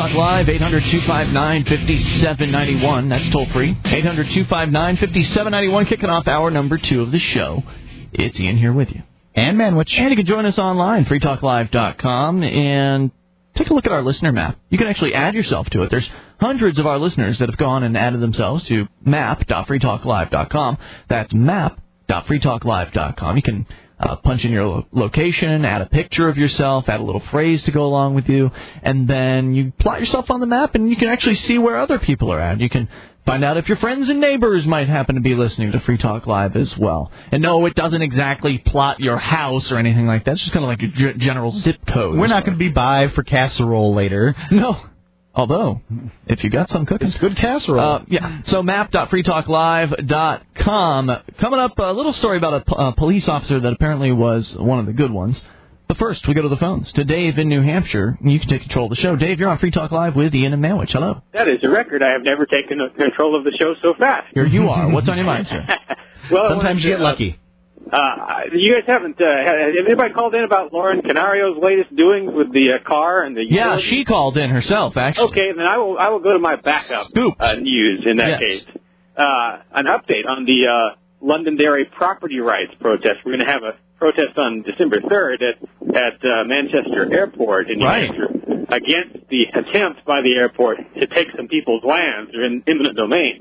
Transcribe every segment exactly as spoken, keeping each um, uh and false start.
Talk Live, eight hundred, two five nine, five seven nine one. That's toll free. eight hundred, two five nine, five seven nine one, kicking off hour number two of the show. It's Ian here with you. And Manwich. And you can join us online, free talk live dot com, and take a look at our listener map. You can actually add yourself to it. There's hundreds of our listeners that have gone and added themselves to map dot free talk live dot com. That's map dot free talk live dot com. You can uh, punch in your lo- location, add a picture of yourself, add a little phrase to go along with you, and then you plot yourself on the map, and you can actually see where other people are at. You can find out if your friends and neighbors might happen to be listening to Free Talk Live as well. And no, it doesn't exactly plot your house or anything like that. It's just kind of like a g- general zip code. We're not going to be by for casserole later. No. Although, if you got some cooking. It's good casserole. Uh, yeah. So map dot free talk live dot com. Coming up, a little story about a, p- a police officer that apparently was one of the good ones. But first, we go to the phones. To Dave in New Hampshire. You can take control of the show. Dave, you're on Free Talk Live with Ian and Manwich. Hello. That is a record. I have never taken control of the show so fast. Here you are. What's on your mind, sir? Well, sometimes you get uh, lucky. Uh, you guys haven't, uh, has anybody called in about Lauren Canario's latest doings with the uh, car and the... Yeah, she called in herself, actually. Okay, then I will I will go to my backup uh, news in that yes. case. Uh, an update on the uh, Londonderry property rights protest. We're going to have a protest on December third at, at uh, Manchester Airport in New right. Hampshire against the attempt by the airport to take some people's lands. They're in eminent domain.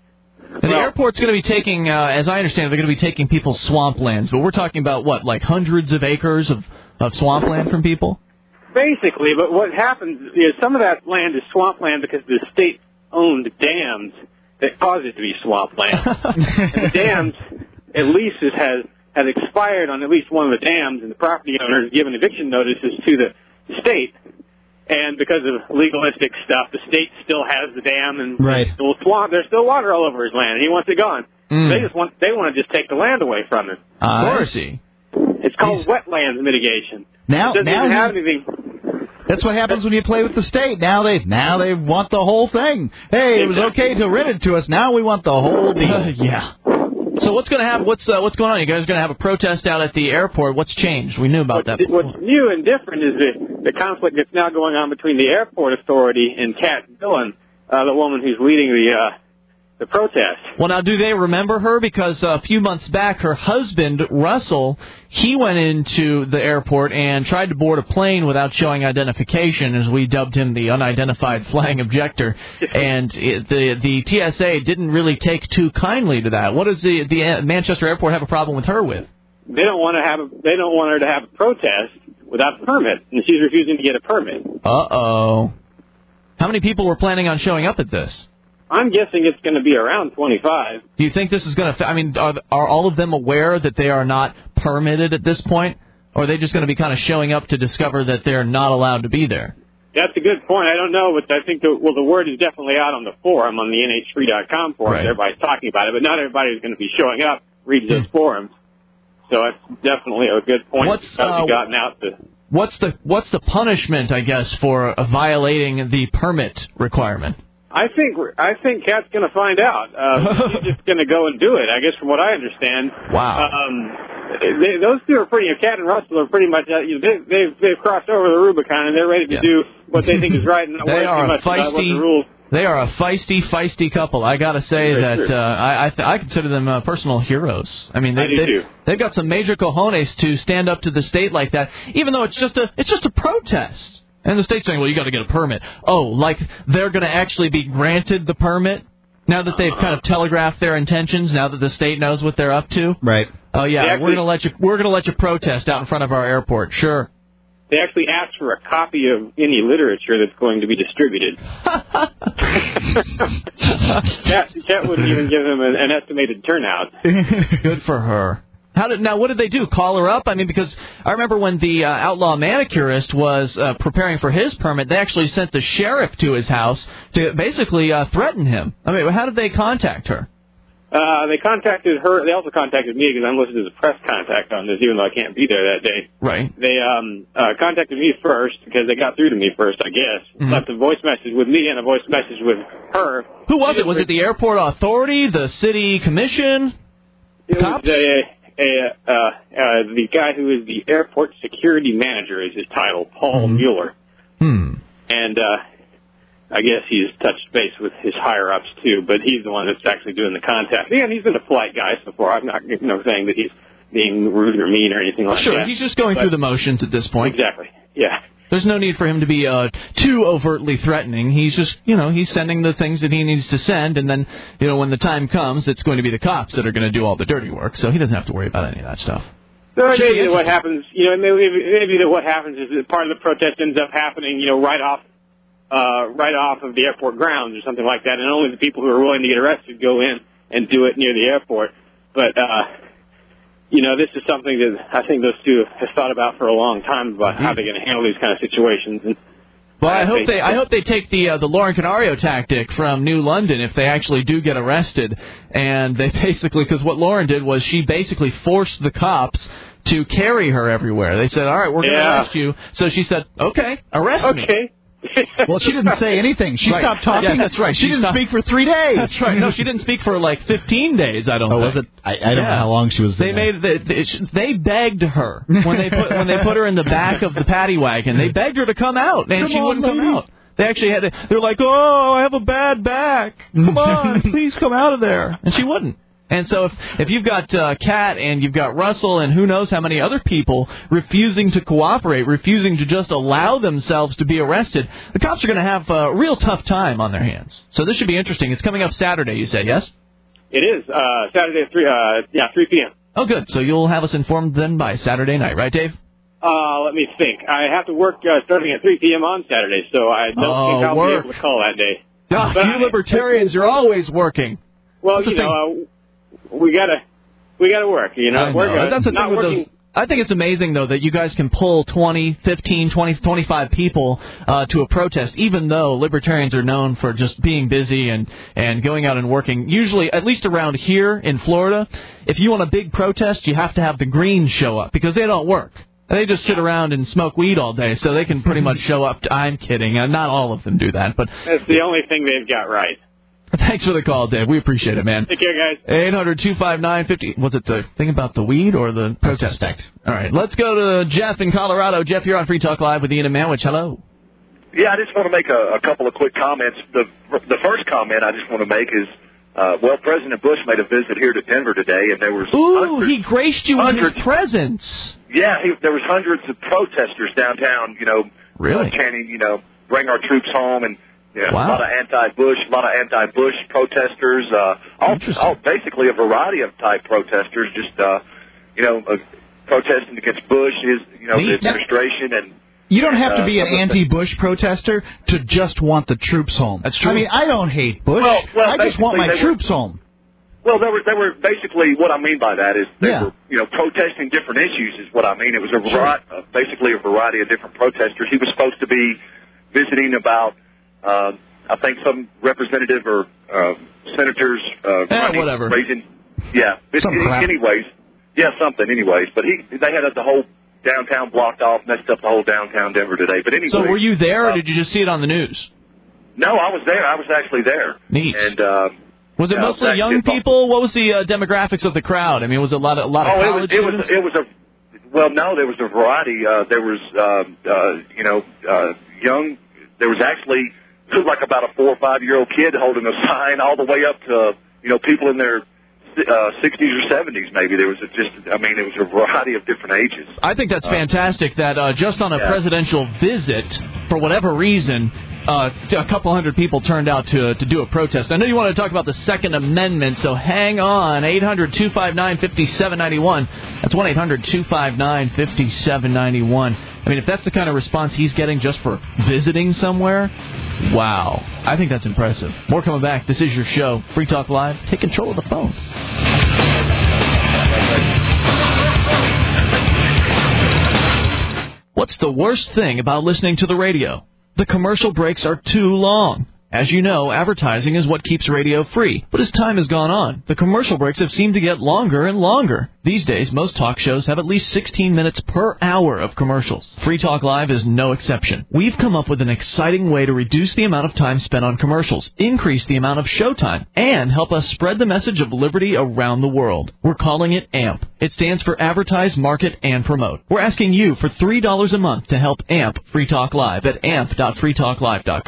And the airport's going to be taking, uh, as I understand it, they're going to be taking people's swamplands. But we're talking about, what, like hundreds of acres of, of swampland from people? Basically, but what happens is some of that land is swampland because the state-owned dams that cause it to be swampland. And the dams, at least, it has, has expired on at least one of the dams, and the property owner has given eviction notices to the state. And because of legalistic stuff, the state still has the dam, and right. there's, still swamp, there's still water all over his land, and he wants it gone. Mm. They just want they want to just take the land away from him. Uh, of course. It's called He's... wetlands mitigation. Now, it doesn't now even he... have anything. That's what happens when you play with the state. Now they now they want the whole thing. Hey, it was okay to rent it to us. Now we want the whole deal. Uh, yeah. So what's going to happen? What's uh, what's going on? You guys are going to have a protest out at the airport. What's changed? We knew about what's, that before. What's new and different is the, the conflict that's now going on between the airport authority and Kat Dillon, uh, the woman who's leading the uh, the protest. Well, now, do they remember her? Because uh, a few months back, her husband, Russell, he went into the airport and tried to board a plane without showing identification, as we dubbed him the unidentified flying objector. And it, the the T S A didn't really take too kindly to that. What does the the Manchester Airport have a problem with her with? They don't want to have a, they don't want her to have a protest without a permit, and she's refusing to get a permit. Uh-oh. How many people were planning on showing up at this? I'm guessing it's going to be around twenty-five. Do you think this is going to... I mean, are, are all of them aware that they are not permitted at this point? Or are they just going to be kind of showing up to discover that they're not allowed to be there? That's a good point. I don't know, but I think, the, well, the word is definitely out on the forum, on the N H three dot com forum. Right. Everybody's talking about it, but not everybody is going to be showing up, reading those forums. So that's definitely a good point. What's, It's uh, gotten out to... What's the, what's the punishment, I guess, for uh, violating the permit requirement? I think I think Kat's going to find out. Uh, she's just going to go and do it, I guess, from what I understand. Wow. Um, they, those two are pretty, Kat and Russell are pretty much, uh, you know, they, they've, they've crossed over the Rubicon, and they're ready to yeah. do what they think is right and not they worry are too much feisty, about what the rules. They are a feisty, feisty couple. I got to say Very that true. uh, I I, th- I consider them uh, personal heroes. I mean, they, I do they, too. they've got some major cojones to stand up to the state like that, even though it's just a it's just a protest. And the state's saying, well, you got to get a permit. Oh, like they're going to actually be granted the permit now that they've kind of telegraphed their intentions. Now that the state knows what they're up to. Right. Oh yeah, actually, we're going to let you. We're going to let you protest out in front of our airport. Sure. They actually asked for a copy of any literature that's going to be distributed. Kat, Kat wouldn't even give them an, an estimated turnout. Good for her. How did now? What did they do? Call her up? I mean, because I remember when the uh, outlaw manicurist was uh, preparing for his permit, they actually sent the sheriff to his house to basically uh, threaten him. I mean, how did they contact her? Uh, they contacted her. They also contacted me because I'm listed as a press contact on this, even though I can't be there that day. Right. They um, uh, contacted me first because they got through to me first, I guess. Mm-hmm. Left a voice message with me and a voice message with her. Who was it? Was it the airport authority, the city commission, it cops? Was a, a, uh, uh, the guy who is the airport security manager is his title, Paul mm-hmm. Mueller. Hmm. And uh, I guess he's touched base with his higher-ups, too, but he's the one that's actually doing the contact. And he's been a polite guy so far. I'm not you know, saying that he's being rude or mean or anything like sure, that. Sure, he's just going but, through the motions at this point. Exactly, yeah. There's no need for him to be uh, too overtly threatening. He's just, you know, he's sending the things that he needs to send, and then, you know, when the time comes, it's going to be the cops that are going to do all the dirty work, so he doesn't have to worry about any of that stuff. So maybe what happens, you know, maybe, maybe that what happens is that part of the protest ends up happening, you know, right off, uh, right off of the airport grounds or something like that, and only the people who are willing to get arrested go in and do it near the airport. But, uh, you know, this is something that I think those two have thought about for a long time about how they're going to handle these kind of situations. And well, I hope they I hope they take the uh, the Lauren Canario tactic from New London if they actually do get arrested, and they basically, because what Lauren did was she basically forced the cops to carry her everywhere. They said, all right, we're going to yeah. arrest you. So she said, okay, arrest okay. me. Okay. Well, she didn't say anything. She right. stopped talking. Yeah, that's right. She, she didn't stopped. speak for three days. That's right. No, she didn't speak for like fifteen days. I don't. Oh, think. was it? I, I don't yeah. know how long she was there. They made they, they begged her when they put when they put her in the back of the paddy wagon. They begged her to come out, and come she on, wouldn't lady. come out. They actually had to. They're like, oh, I have a bad back. Come on, please come out of there, and she wouldn't. And so if, if you've got uh, Kat and you've got Russell and who knows how many other people refusing to cooperate, refusing to just allow themselves to be arrested, the cops are going to have a real tough time on their hands. So this should be interesting. It's coming up Saturday, you said, yes? It is. Uh, Saturday at three, uh, yeah, three p.m. Oh, good. So you'll have us informed then by Saturday night, right, Dave? Uh, let me think. I have to work uh, starting at three p.m. on Saturday, so I don't oh, think I'll work. be able to call that day. Oh, but you I, libertarians, you're always working. Well, That's you know, uh, we gotta, we gotta work. You know, I know. we're gonna, That's the not thing with working. those. I think it's amazing, though, that you guys can pull twenty, fifteen, twenty, twenty-five people uh, to a protest, even though libertarians are known for just being busy and, and going out and working. Usually, at least around here in Florida, if you want a big protest, you have to have the Greens show up because they don't work. They just sit around and smoke weed all day, so they can pretty much show up. To, I'm kidding. Uh, not all of them do that, but that's the only thing they've got right. Thanks for the call, Dave. We appreciate it, man. Take care, guys. eight hundred two five nine fifty. Was it the thing about the weed or the protest act? All right, let's go to Jeff in Colorado. Jeff, you're on Free Talk Live with Ian and Manwich. Hello. Yeah, I just want to make a, a couple of quick comments. The the first comment I just want to make is, uh, well, President Bush made a visit here to Denver today, and there was Ooh, hundreds, he graced you with his presence. Yeah, he, there was hundreds of protesters downtown, you know, really? uh, chanting, you know, bring our troops home, and yeah, wow. a lot of anti-Bush, a lot of anti-Bush protesters, uh, all, all basically a variety of type protesters, just, uh, you know, uh, protesting against Bush, his, you know, the administration, and you don't have to uh, be an anti-Bush protester to just want the troops home. That's true. I mean, I don't hate Bush. Well, well, I just want my troops were, home. Well, they were, they were basically, what I mean by that is they yeah. were, you know, protesting different issues is what I mean. It was a variety, uh, basically a variety of different protesters. He was supposed to be visiting about, uh, I think some representative or uh, senators uh, yeah, running, whatever. raising, yeah. It, it, anyways, yeah, something. Anyways, but he they had the whole downtown blocked off, messed up the whole downtown Denver today. But anyway, so were you there, uh, or did you just see it on the news? No, I was there. I was actually there. Neat. And uh, was it yeah, mostly was young people? What was the uh, demographics of the crowd? I mean, was it a lot of a lot of oh, college it was, students? it was it was a well, no, there was a variety. Uh, there was uh, uh, you know uh, young. There was actually. It was like about a four or five year old kid holding a sign, all the way up to you know people in their uh, sixties or seventies. Maybe there was a just. I mean, it was a variety of different ages. I think that's fantastic. That uh, just on a yeah. presidential visit, for whatever reason, uh, a couple hundred people turned out to to do a protest. I know you want to talk about the Second Amendment, so hang on. eight hundred two five nine five seven nine one. That's one eight hundred two five nine five seven nine one. I mean, if that's the kind of response he's getting just for visiting somewhere, wow. I think that's impressive. More coming back. This is your show, Free Talk Live. Take control of the phone. What's the worst thing about listening to the radio? The commercial breaks are too long. As you know, advertising is what keeps radio free. But as time has gone on, the commercial breaks have seemed to get longer and longer. These days, most talk shows have at least sixteen minutes per hour of commercials. Free Talk Live is no exception. We've come up with an exciting way to reduce the amount of time spent on commercials, increase the amount of showtime, and help us spread the message of liberty around the world. We're calling it A M P. It stands for Advertise, Market, and Promote. We're asking you for three dollars a month to help A M P Free Talk Live at amp dot free talk live dot com.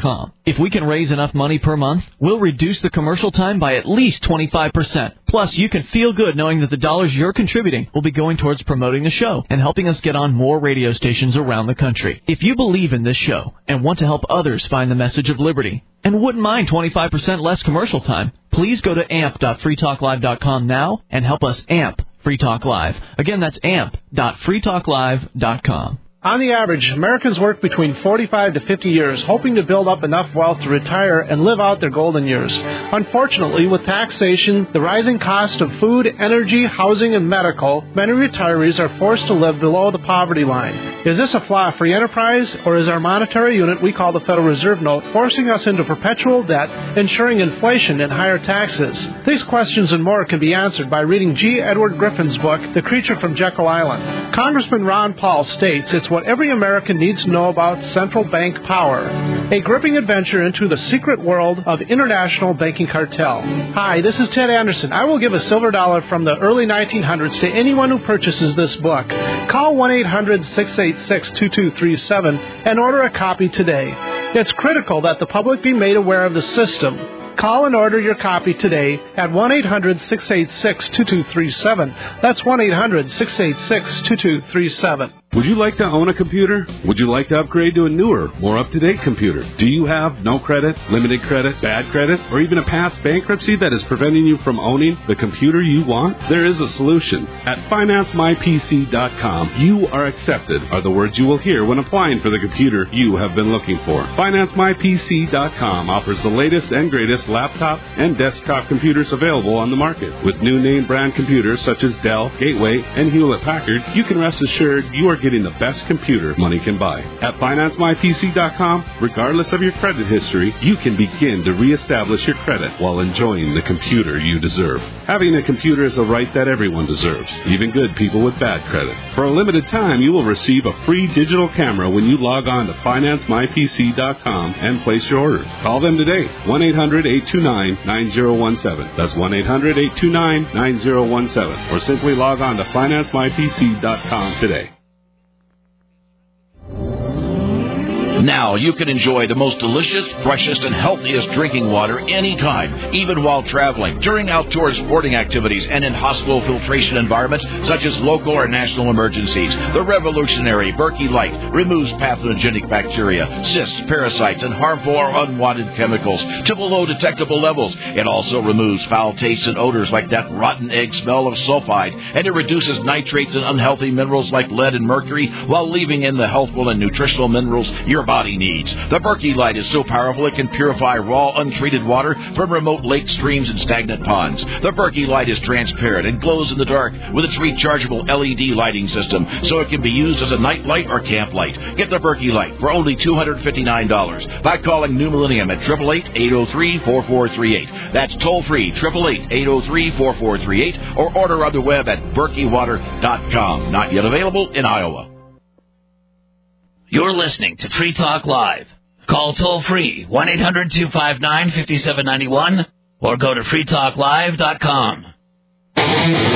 If we can raise enough money per month, we'll reduce the commercial time by at least twenty-five percent. Plus, you can feel good knowing that the dollars you're contributing will be going towards promoting the show and helping us get on more radio stations around the country. If you believe in this show and want to help others find the message of liberty and wouldn't mind twenty-five percent less commercial time, please go to amp dot free talk live dot com now and help us amp Free Talk Live. Again, that's amp dot free talk live dot com. On the average, Americans work between forty-five to fifty years, hoping to build up enough wealth to retire and live out their golden years. Unfortunately, with taxation, the rising cost of food, energy, housing, and medical, many retirees are forced to live below the poverty line. Is this a flaw of free enterprise, or is our monetary unit we call the Federal Reserve Note forcing us into perpetual debt, ensuring inflation and higher taxes? These questions and more can be answered by reading G. Edward Griffin's book, The Creature from Jekyll Island. Congressman Ron Paul states it's what every American needs to know about central bank power. A gripping adventure into the secret world of international banking cartel. Hi, this is Ted Anderson. I will give a silver dollar from the early nineteen hundreds to anyone who purchases this book. Call one eight hundred six eight six two two three seven and order a copy today. It's critical that the public be made aware of the system. Call and order your copy today at one eight hundred six eight six two two three seven. That's one eight hundred six eight six two two three seven. Would you like to own a computer? Would you like to upgrade to a newer, more up-to-date computer? Do you have no credit, limited credit, bad credit, or even a past bankruptcy that is preventing you from owning the computer you want? There is a solution. At finance my P C dot com, you are accepted are the words you will hear when applying for the computer you have been looking for. finance my P C dot com offers the latest and greatest laptop and desktop computers available on the market. With new name brand computers such as Dell, Gateway, and Hewlett-Packard, you can rest assured you are getting the best computer money can buy. At finance my P C dot com, regardless of your credit history, you can begin to reestablish your credit while enjoying the computer you deserve. Having a computer is a right that everyone deserves, even good people with bad credit. For a limited time, you will receive a free digital camera when you log on to finance my P C dot com and place your order. Call them today, one eight hundred eight two nine nine zero one seven. That's one eight hundred eight two nine nine zero one seven. Or simply log on to finance my P C dot com today. Now you can enjoy the most delicious, freshest, and healthiest drinking water anytime, even while traveling, during outdoor sporting activities, and in hospital filtration environments such as local or national emergencies. The revolutionary Berkey Light removes pathogenic bacteria, cysts, parasites, and harmful or unwanted chemicals to below detectable levels. It also removes foul tastes and odors like that rotten egg smell of sulfide, and it reduces nitrates and unhealthy minerals like lead and mercury while leaving in the healthful and nutritional minerals your body needs. The Berkey Light is so powerful it can purify raw, untreated water from remote lakes, streams, and stagnant ponds. The Berkey Light is transparent and glows in the dark with its rechargeable L E D lighting system, so it can be used as a night light or camp light. Get the Berkey Light for only two hundred fifty-nine dollars by calling New Millennium at eight eight eight, eight oh three, four four three eight. That's toll-free, eight eight eight, eight oh three, four four three eight, or order on the web at berkey water dot com. Not yet available in Iowa. You're listening to Free Talk Live. Call toll-free one eight hundred two five nine five seven nine one or go to free talk live dot com. This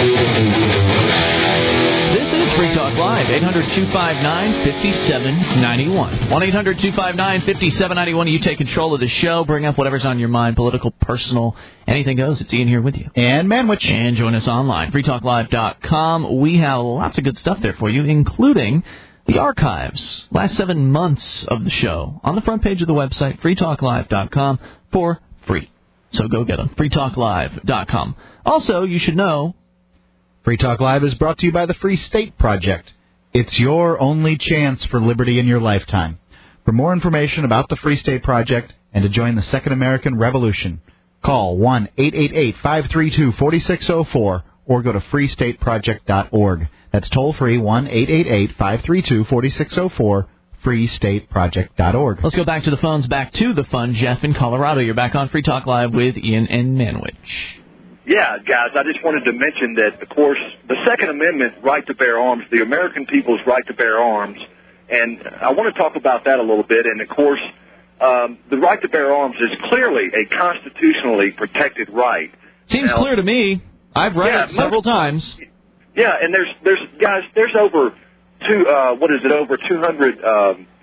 is Free Talk Live, eight hundred two five nine five seven nine one. one eight hundred two five nine five seven nine one. You take control of the show. Bring up whatever's on your mind, political, personal, anything goes. It's Ian here with you. And Manwich. And join us online, free talk live dot com. We have lots of good stuff there for you, including the archives, last seven months of the show, on the front page of the website, free talk live dot com, for free. So go get them, free talk live dot com. Also, you should know, Free Talk Live is brought to you by the Free State Project. It's your only chance for liberty in your lifetime. For more information about the Free State Project and to join the Second American Revolution, call one eight eight eight, five three two, four six zero four or go to free state project dot org. That's toll-free, one eight eight eight, five three two, four six zero four, free state project dot org. Let's go back to the phones, back to the fun. Jeff in Colorado, you're back on Free Talk Live with Ian and Manwich. Yeah, guys, I just wanted to mention that, of course, the Second Amendment, right to bear arms, the American people's right to bear arms, and I want to talk about that a little bit. And, of course, um, the right to bear arms is clearly a constitutionally protected right. Seems now, clear to me. I've read yeah, it several most, times. Yeah, and there's, there's guys, there's over two, uh, what is it, over two hundred um,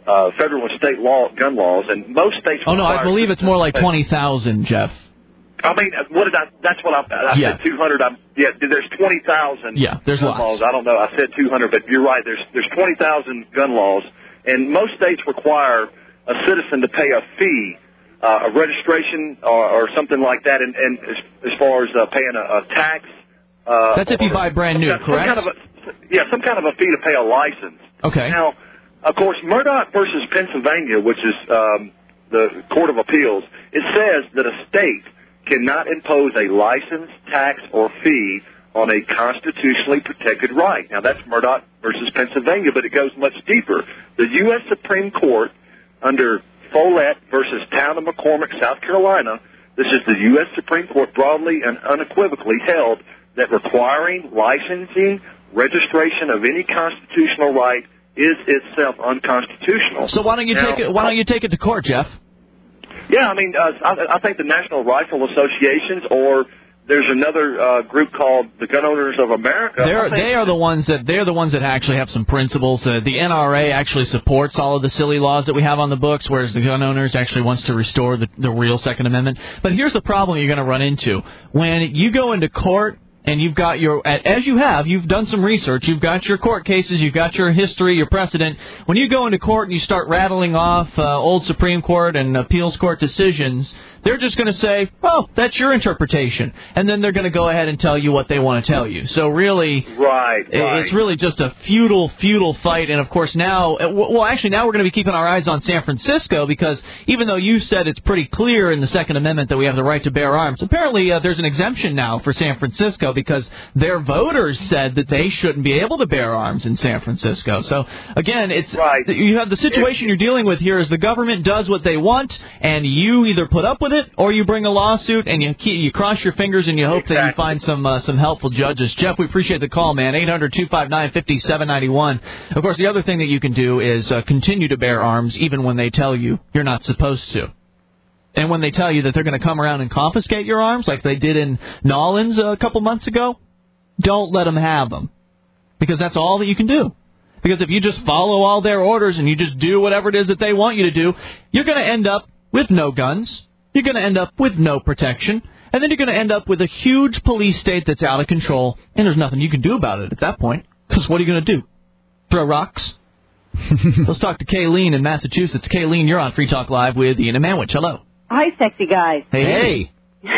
uh, federal and state law gun laws, and most states. Oh no, I believe it's more like twenty thousand, Jeff. I mean, what did I? That's what I. I yeah. said two hundred. I'm, yeah, there's twenty thousand. Yeah, there's gun lots. laws. I don't know. I said two hundred, but you're right. There's there's twenty thousand gun laws, and most states require a citizen to pay a fee, uh, a registration or, or something like that, and, and as, as far as uh, paying a, a tax. Uh, That's if you buy brand new, some, correct? Some kind of a, yeah, some kind of a fee to pay a license. Okay. Now, of course, Murdoch versus Pennsylvania, which is um, the Court of Appeals, it says that a state cannot impose a license, tax, or fee on a constitutionally protected right. Now, that's Murdoch versus Pennsylvania, but it goes much deeper. The U S Supreme Court, under Follett versus Town of McCormick, South Carolina, this is the U S Supreme Court broadly and unequivocally held that requiring licensing, registration of any constitutional right is itself unconstitutional. So why don't you now, take it? Why don't you take it to court, Jeff? Yeah, I mean, uh, I, I think the National Rifle Associations, or there's another uh, group called the Gun Owners of America. They're, they are the ones that they're the ones that actually have some principles. Uh, the N R A actually supports all of the silly laws that we have on the books, whereas the gun owners actually wants to restore the, the real Second Amendment. But here's the problem you're going to run into when you go into court. And you've got your, as you have, you've done some research, you've got your court cases, you've got your history, your precedent. When you go into court and you start rattling off uh, old Supreme Court and appeals court decisions, they're just going to say, oh, that's your interpretation. And then they're going to go ahead and tell you what they want to tell you. So really, right, right. it's really just a futile, futile fight. And, of course, now, well, actually, now we're going to be keeping our eyes on San Francisco because even though you said it's pretty clear in the Second Amendment that we have the right to bear arms, apparently uh, there's an exemption now for San Francisco because their voters said that they shouldn't be able to bear arms in San Francisco. So, again, it's right. you have the situation you're dealing with here is the government does what they want, and you either put up with it or you bring a lawsuit and you keep, you cross your fingers and you hope exactly. that you find some uh, some helpful judges. Jeff, we appreciate the call, man. eight hundred two five nine five seven nine one. Of course, the other thing that you can do is uh, continue to bear arms even when they tell you you're not supposed to. And when they tell you that they're going to come around and confiscate your arms like they did in Nolens a couple months ago, don't let them have them. Because that's all that you can do. Because if you just follow all their orders and you just do whatever it is that they want you to do, you're going to end up with no guns. You're going to end up with no protection. And then you're going to end up with a huge police state that's out of control. And there's nothing you can do about it at that point. Because what are you going to do? Throw rocks? Let's talk to Kayleen in Massachusetts. Kayleen, you're on Free Talk Live with Ian and Manwich. Hello. Hi, sexy guys. Hey. Hey.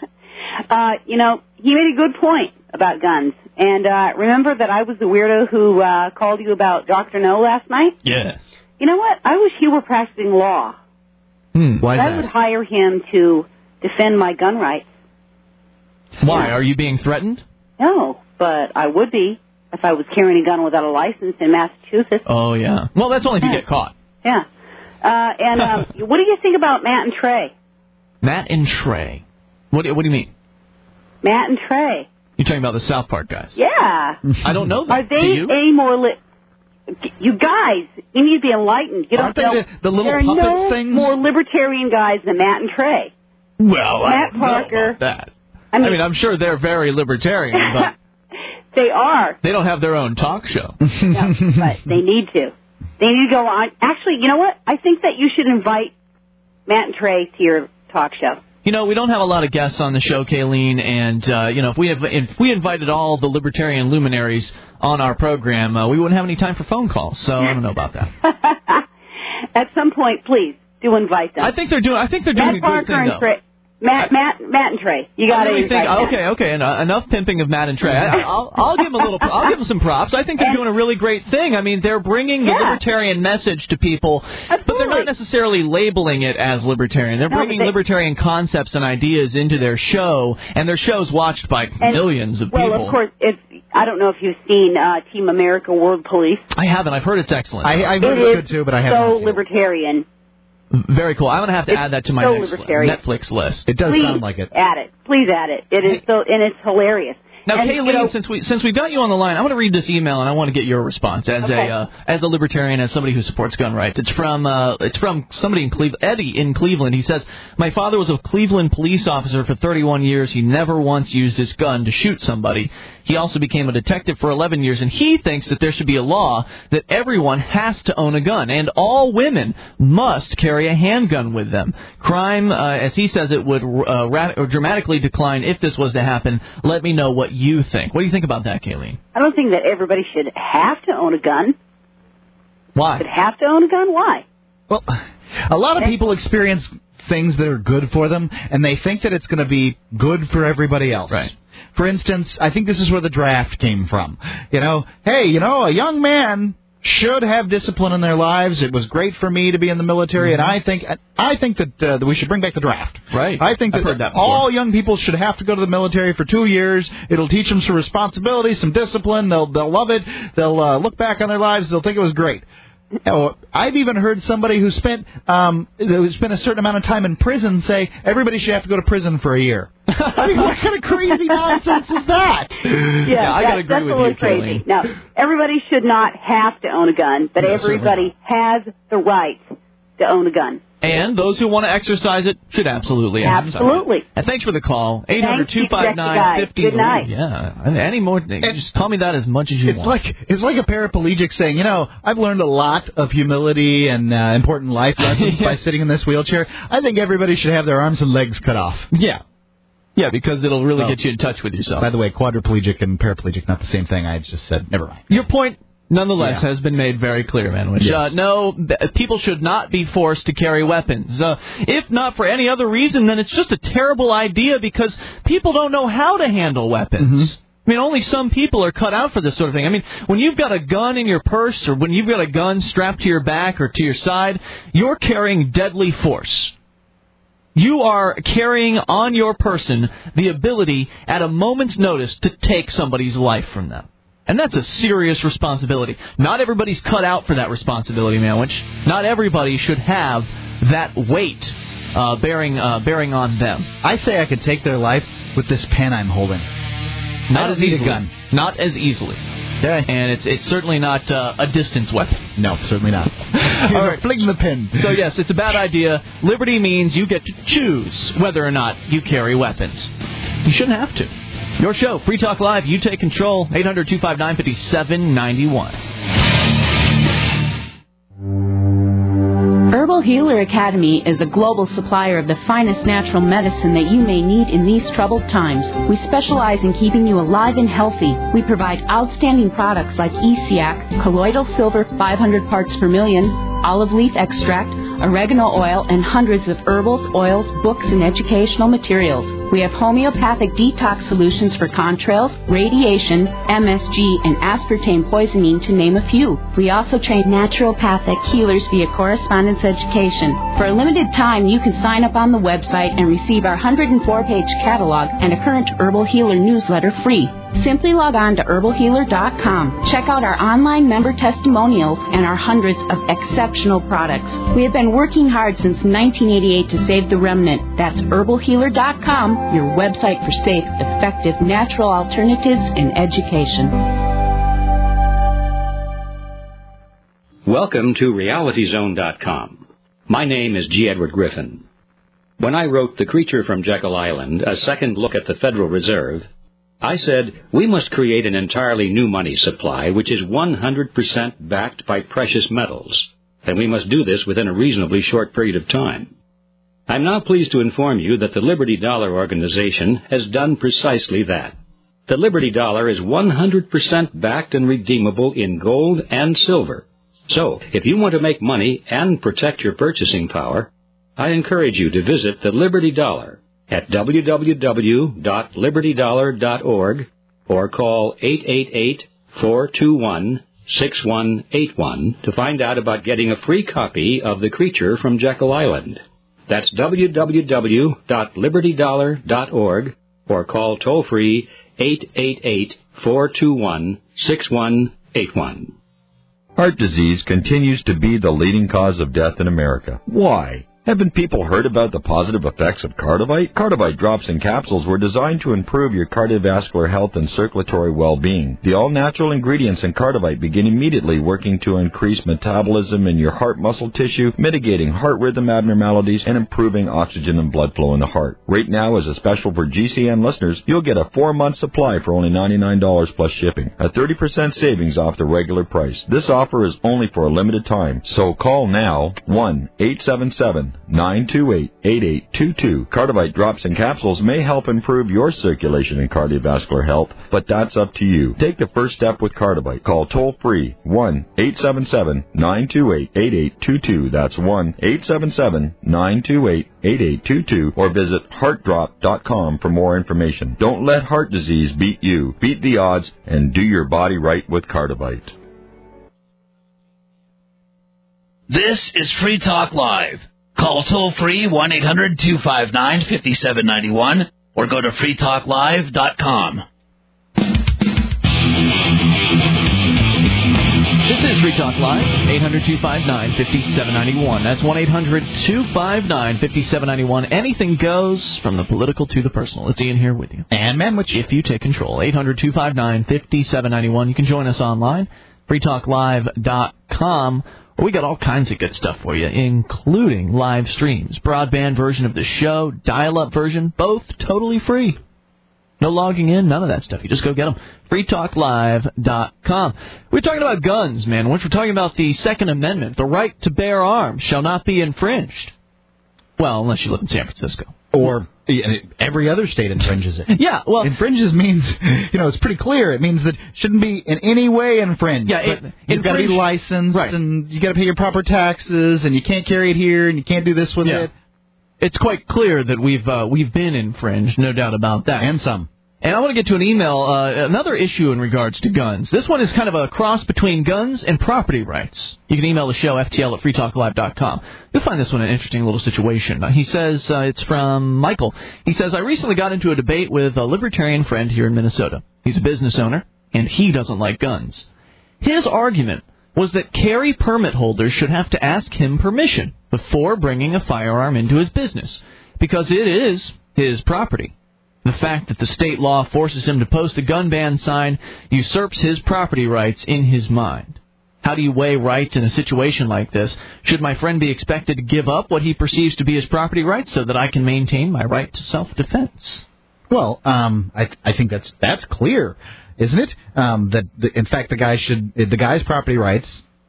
uh, you know, he made a good point about guns. And uh, remember that I was the weirdo who uh, called you about Doctor No last night? Yes. You know what? I wish he were practicing law. Hmm. Why is I that? would hire him to defend my gun rights. Why? Yeah. Are you being threatened? No, but I would be if I was carrying a gun without a license in Massachusetts. Oh, yeah. Well, that's only if you get caught. Yeah. Uh, and um, what do you think about Matt and Trey? Matt and Trey. What do, what do you mean? Matt and Trey. You're talking about the South Park guys? Yeah. I don't know them. Are they do you? any more... Li- you guys, you need to be enlightened. You Aren't don't they know. the, the little there are puppet no things? more libertarian guys than Matt and Trey. Well, I Matt don't Parker. know about that. I mean, I mean, I'm sure they're very libertarian, but they are. they don't have their own talk show. No, but they need to. They need to go on. Actually, you know what? I think that you should invite Matt and Trey to your talk show. You know, we don't have a lot of guests on the show, Kayleen, and, uh, you know, if we have, if we invited all the libertarian luminaries on our program, uh, we wouldn't have any time for phone calls, so I don't know about that. At some point, please, do invite them. I think they're doing, I think they're doing Matt a good Parker thing, and though. Trey. Matt, Matt, Matt and Trey. You got to I really invite think, them. okay, okay, and, uh, enough pimping of Matt and Trey. I, I'll, I'll give them a little. I'll give them some props. I think they're doing a really great thing. I mean, they're bringing the Yeah. libertarian message to people, Absolutely. but they're not necessarily labeling it as libertarian. They're No, bringing but they- libertarian concepts and ideas into their show, and their show's watched by And- millions of well, people. Well, of course, it's, I don't know if you've seen uh, Team America World Police. I haven't. I've heard it's excellent. I, I've It heard is it's good too, but I haven't. so seen it. libertarian. Very cool. I'm gonna have to It's add that to my so next libertarian. Netflix list. It does Please sound like it. add it. Please add it. It is so, and it's hilarious. Now, and, Kayleen, you know, since we since we've got you on the line, I want to read this email and I want to get your response as okay. a uh, as a libertarian, as somebody who supports gun rights. It's from uh, it's from somebody in Cleveland, Eddie in Cleveland. He says, "My father was a Cleveland police officer for thirty-one years. He never once used his gun to shoot somebody. He also became a detective for eleven years, and he thinks that there should be a law that everyone has to own a gun, and all women must carry a handgun with them. Crime, uh, as he says, it would uh, rat- or dramatically decline if this was to happen. Let me know what you think." What do you think about that, Kayleen? I don't think that everybody should have to own a gun. Why? Should have to own a gun? Why? Well, a lot of people experience things that are good for them, and they think that it's going to be good for everybody else. Right. For instance, I think this is where the draft came from. You know, hey, you know, a young man should have discipline in their lives. It was great for me to be in the military, mm-hmm. and I think I think that, uh, that we should bring back the draft. Right. I think that, I've heard that all young people should have to go to the military for two years. It'll teach them some responsibility, some discipline. They'll they'll love it. They'll uh, look back on their lives. They'll think it was great. Oh, I've even heard somebody who spent um, who spent a certain amount of time in prison say everybody should have to go to prison for a year. I mean, what kind of crazy nonsense is that? Yeah, yeah I that, gotta agree that's with a little you, crazy. Kayleen. Now, everybody should not have to own a gun, but No, everybody has the right to own a gun. And those who want to exercise it should absolutely exercise Absolutely. it. And thanks for the call. eight hundred two five nine five zero Good night. Yeah. Any more, just call me that as much as you it's want. Like, it's like a paraplegic saying, you know, I've learned a lot of humility and uh, important life lessons yeah. by sitting in this wheelchair. I think everybody should have their arms and legs cut off. Yeah. Yeah, because it'll really well, get you in touch with yourself. By the way, quadriplegic and paraplegic, not the same thing. I just said, never mind. Your point, nonetheless, yeah. has been made very clear, man. Which, yes. uh, no, th- people should not be forced to carry weapons. Uh, if not for any other reason, then it's just a terrible idea because people don't know how to handle weapons. Mm-hmm. I mean, only some people are cut out for this sort of thing. I mean, when you've got a gun in your purse or when you've got a gun strapped to your back or to your side, you're carrying deadly force. You are carrying on your person the ability at a moment's notice to take somebody's life from them. And that's a serious responsibility. Not everybody's cut out for that responsibility, man, which not everybody should have that weight uh, bearing uh, bearing on them. I say I could take their life with this pen I'm holding. Not as easily. A gun. Not as easily. Okay. And it's it's certainly not uh, a distance weapon. No, certainly not. All right. Fling the pin. So, yes, it's a bad idea. Liberty means you get to choose whether or not you carry weapons. You shouldn't have to. Your show, Free Talk Live. You take control. eight hundred two five nine five seven nine one. Herbal Healer Academy is a global supplier of the finest natural medicine that you may need in these troubled times. We specialize in keeping you alive and healthy. We provide outstanding products like E C A C, colloidal silver five hundred parts per million, olive leaf extract, oregano oil, and hundreds of herbals, oils, books, and educational materials. We have homeopathic detox solutions for contrails, radiation, M S G, and aspartame poisoning, to name a few. We also train naturopathic healers via correspondence education. For a limited time, you can sign up on the website and receive our one hundred four page catalog and a current Herbal Healer newsletter free. Simply log on to herbal healer dot com. Check out our online member testimonials and our hundreds of exceptional products. We have been working hard since nineteen eighty-eight to save the remnant. That's herbal healer dot com, your website for safe, effective, natural alternatives in education. Welcome to reality zone dot com. My name is G. Edward Griffin. When I wrote The Creature from Jekyll Island, a second look at the Federal Reserve, I said, we must create an entirely new money supply which is one hundred percent backed by precious metals, and we must do this within a reasonably short period of time. I'm now pleased to inform you that the Liberty Dollar Organization has done precisely that. The Liberty Dollar is one hundred percent backed and redeemable in gold and silver. So, if you want to make money and protect your purchasing power, I encourage you to visit the Liberty Dollar at w w w dot liberty dollar dot org or call eight eight eight, four two one, six one eight one to find out about getting a free copy of The Creature from Jekyll Island. That's w w w dot liberty dollar dot org or call toll-free eight eight eight, four two one, six one eight one. Heart disease continues to be the leading cause of death in America. Why? Haven't people heard about the positive effects of Cardivite? Cardivite drops and capsules were designed to improve your cardiovascular health and circulatory well-being. The all-natural ingredients in Cardivite begin immediately working to increase metabolism in your heart muscle tissue, mitigating heart rhythm abnormalities, and improving oxygen and blood flow in the heart. Right now, as a special for G C N listeners, you'll get a four-month supply for only ninety-nine dollars plus shipping, a thirty percent savings off the regular price. This offer is only for a limited time, so call now, one eight seven seven, nine two eight, eight eight two two. Cardivite drops and capsules may help improve your circulation and cardiovascular health, but that's up to you. Take the first step with Cardivite. Call toll-free one eight seven seven, nine two eight, eight eight two two. That's one eight seven seven, nine two eight, eight eight two two, or visit heart drop dot com for more information. Don't let heart disease beat you. Beat the odds and do your body right with Cardivite. This is Free Talk Live. Call toll-free one eight hundred two five nine five seven nine one or go to free talk live dot com. This is Free Talk Live, eight hundred two five nine five seven nine one. That's one eight hundred two five nine five seven nine one. Anything goes, from the political to the personal. It's Ian here with you. And Manwich. If you take control, eight hundred two five nine five seven nine one. You can join us online, free talk live dot com. We got all kinds of good stuff for you, including live streams, broadband version of the show, dial-up version, both totally free. No logging in, none of that stuff. You just go get them. free talk live dot com. We're talking about guns, man. Once we're talking about the Second Amendment, the right to bear arms shall not be infringed. Well, unless you live in San Francisco. Or every other state infringes it. Yeah, well... Infringes means, you know, it's pretty clear. It means that it shouldn't be in any way infringed. Yeah, it, you've got to be licensed, right. And you got to pay your proper taxes, and you can't carry it here, and you can't do this with yeah. it. It's quite clear that we've uh, we've been infringed, no doubt about that. And some. And I want to get to an email, uh, another issue in regards to guns. This one is kind of a cross between guns and property rights. You can email the show, F T L at free talk live dot com. You'll find this one an interesting little situation. Uh, he says, uh, it's from Michael. He says, I recently got into a debate with a libertarian friend here in Minnesota. He's a business owner, and he doesn't like guns. His argument was that carry permit holders should have to ask him permission before bringing a firearm into his business, because it is his property. The fact that the state law forces him to post a gun ban sign usurps his property rights in his mind. How do you weigh rights in a situation like this? Should my friend be expected to give up what he perceives to be his property rights so that I can maintain my right to self-defense? Well, um, I, I think that's that's clear, isn't it? Um, that the, in fact the guy should the guy's property rights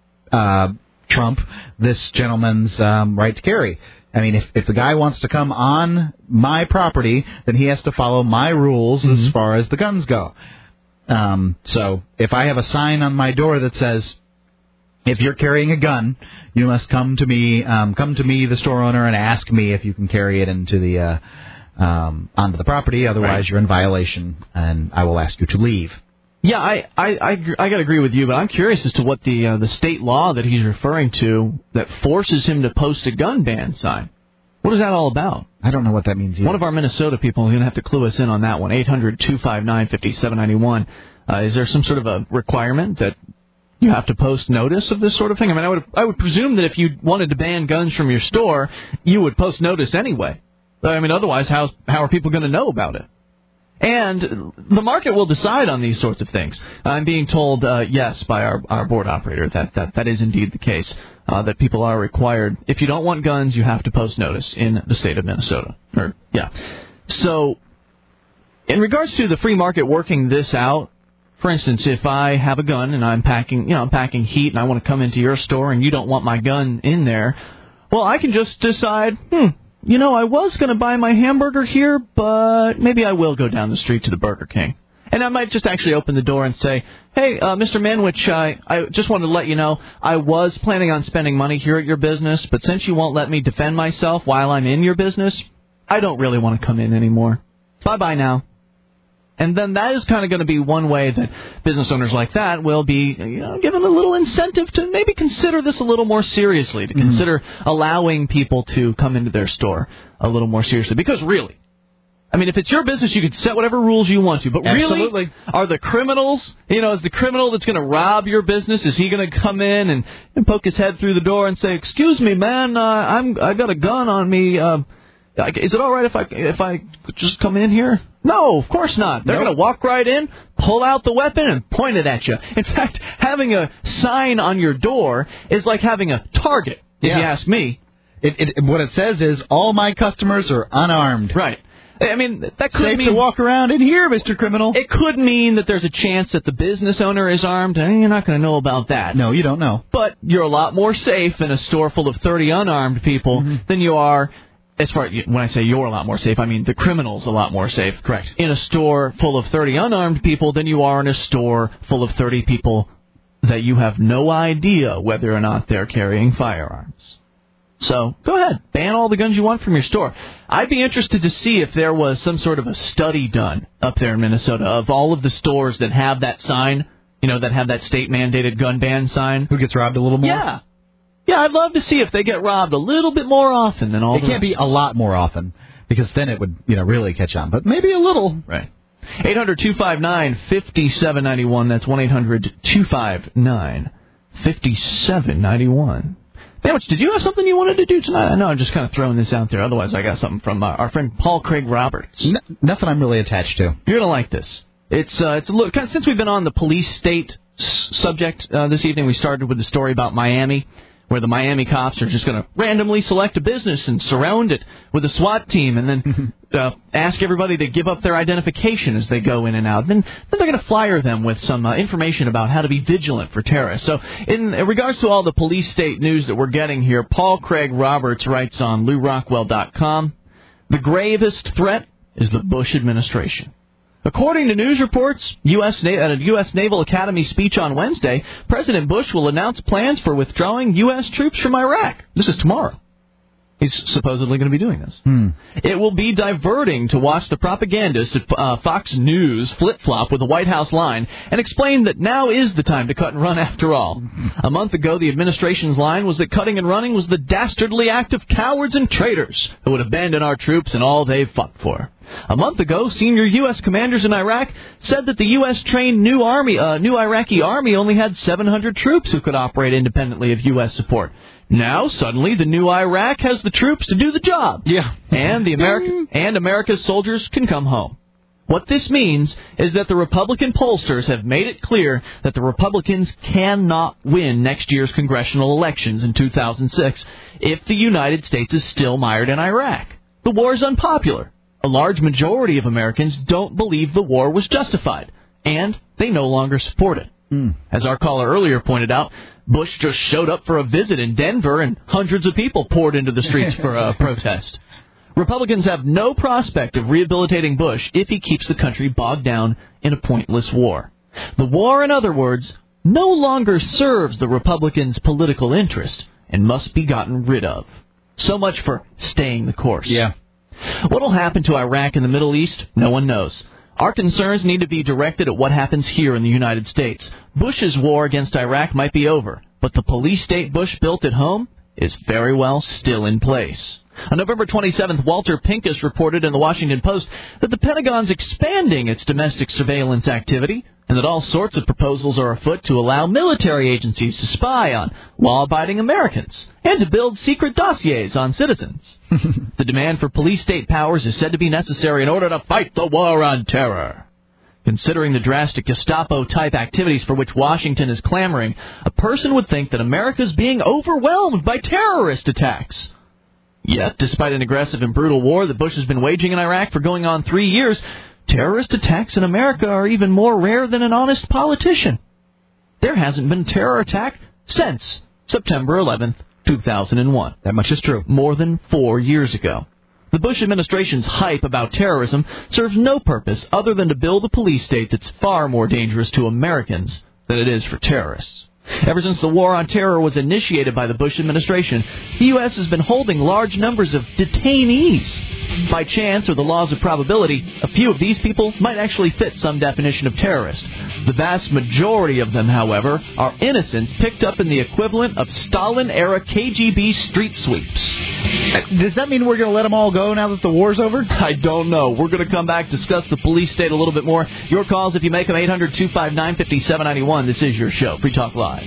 uh, trump this gentleman's um, right to carry. I mean, if, if the guy wants to come on my property, then he has to follow my rules mm-hmm. as far as the guns go. Um, so if I have a sign on my door that says, if you're carrying a gun, you must come to me, um, come to me, the store owner, and ask me if you can carry it into the uh, um, onto the property. Otherwise, right. You're in violation, and I will ask you to leave. Yeah, I I I, I got to agree with you, but I'm curious as to what the uh, the state law that he's referring to that forces him to post a gun ban sign. What is that all about? I don't know what that means either. One of our Minnesota people is going to have to clue us in on that one. eight hundred two five nine five seven nine one. Uh, is there some sort of a requirement that you have to post notice of this sort of thing? I mean, I would I would presume that if you wanted to ban guns from your store, you would post notice anyway. I mean, otherwise, how how are people going to know about it? And the market will decide on these sorts of things. I'm being told, uh, yes, by our, our board operator, that, that that is indeed the case, uh, that people are required. If you don't want guns, you have to post notice in the state of Minnesota. Or, yeah. So, in regards to the free market working this out, for instance, if I have a gun and I'm packing, you know, I'm packing heat and I want to come into your store and you don't want my gun in there, well, I can just decide, hmm, you know, I was going to buy my hamburger here, but maybe I will go down the street to the Burger King. And I might just actually open the door and say, hey, uh, Mister Manwich, I, I just wanted to let you know, I was planning on spending money here at your business, but since you won't let me defend myself while I'm in your business, I don't really want to come in anymore. Bye-bye now. And then that is kind of going to be one way that business owners like that will be, you know, given a little incentive to maybe consider this a little more seriously, to mm-hmm. consider allowing people to come into their store a little more seriously. Because really, I mean, if it's your business, you can set whatever rules you want to. But really, Absolutely. are the criminals, you know, is the criminal that's going to rob your business, is he going to come in and, and poke his head through the door and say, excuse me, man, uh, I'm, I got a gun on me. Uh, is it all right if I if I just come in here? No, of course not. They're nope. going to walk right in, pull out the weapon, and point it at you. In fact, having a sign on your door is like having a target, if yeah. you ask me. It, it, what it says is, all my customers are unarmed. Right. I mean, that could Safe mean... to walk around in here, Mister Criminal. It could mean that there's a chance that the business owner is armed, and you're not going to know about that. No, you don't know. But you're a lot more safe in a store full of thirty unarmed people mm-hmm. than you are... As far when I say you're a lot more safe, I mean the criminal's a lot more safe. Correct. In a store full of thirty unarmed people than you are in a store full of thirty people that you have no idea whether or not they're carrying firearms. So go ahead, ban all the guns you want from your store. I'd be interested to see if there was some sort of a study done up there in Minnesota of all of the stores that have that sign, you know, that have that state-mandated gun ban sign. Who gets robbed a little more? Yeah. Yeah, I'd love to see if they get robbed a little bit more often than all It the can't rest. be a lot more often, because then it would, you know, really catch on. But maybe a little. Right. eight hundred two five nine five seven nine one. That's one eight hundred two five nine five seven nine one. Sandwich, did you have something you wanted to do tonight? I know I'm just kind of throwing this out there. Otherwise, I got something from uh, our friend Paul Craig Roberts. N- nothing I'm really attached to. You're going to like this. It's uh, it's a look. Kind of, since we've been on the police state s- subject uh, this evening, we started with the story about Miami, where the Miami cops are just going to randomly select a business and surround it with a SWAT team and then uh, ask everybody to give up their identification as they go in and out. Then, then they're going to flyer them with some uh, information about how to be vigilant for terrorists. So in regards to all the police state news that we're getting here, Paul Craig Roberts writes on Lew Rockwell dot com, the gravest threat is the Bush administration. According to news reports, U S Na- at a U S Naval Academy speech on Wednesday, President Bush will announce plans for withdrawing U S troops from Iraq. This is tomorrow. He's supposedly going to be doing this. Hmm. It will be diverting to watch the propagandists at uh, Fox News flip-flop with the White House line and explain that now is the time to cut and run after all. A month ago, the administration's line was that cutting and running was the dastardly act of cowards and traitors who would abandon our troops and all they've fought for. A month ago, senior U S commanders in Iraq said that the U S-trained new army, uh, new Iraqi army only had seven hundred troops who could operate independently of U S support. Now, suddenly, the new Iraq has the troops to do the job. Yeah. And the America and America's soldiers can come home. What this means is that the Republican pollsters have made it clear that the Republicans cannot win next year's congressional elections in two thousand six if the United States is still mired in Iraq. The war is unpopular. A large majority of Americans don't believe the war was justified, and they no longer support it. Mm. As our caller earlier pointed out, Bush just showed up for a visit in Denver, and hundreds of people poured into the streets for a protest. Republicans have no prospect of rehabilitating Bush if he keeps the country bogged down in a pointless war. The war, in other words, no longer serves the Republicans' political interest and must be gotten rid of. So much for staying the course. Yeah. What will happen to Iraq and the Middle East? No one knows. Our concerns need to be directed at what happens here in the United States. Bush's war against Iraq might be over, but the police state Bush built at home is very well still in place. On November twenty-seventh, Walter Pincus reported in the Washington Post that the Pentagon's expanding its domestic surveillance activity and that all sorts of proposals are afoot to allow military agencies to spy on law-abiding Americans and to build secret dossiers on citizens. The demand for police state powers is said to be necessary in order to fight the war on terror. Considering the drastic Gestapo-type activities for which Washington is clamoring, a person would think that America is being overwhelmed by terrorist attacks. Yet, despite an aggressive and brutal war that Bush has been waging in Iraq for going on three years, terrorist attacks in America are even more rare than an honest politician. There hasn't been a terror attack since September eleventh, two thousand one. That much is true. More than four years ago. The Bush administration's hype about terrorism serves no purpose other than to build a police state that's far more dangerous to Americans than it is for terrorists. Ever since the war on terror was initiated by the Bush administration, the U S has been holding large numbers of detainees By chance or the laws of probability, a few of these people might actually fit some definition of terrorist. The vast majority of them, however, are innocents picked up in the equivalent of Stalin-era K G B street sweeps. Does that mean we're going to let them all go now that the war's over? I don't know. We're going to come back, discuss the police state a little bit more. Your calls, if you make them, eight hundred, two five nine, five seven nine one. This is your show, Free Talk Live.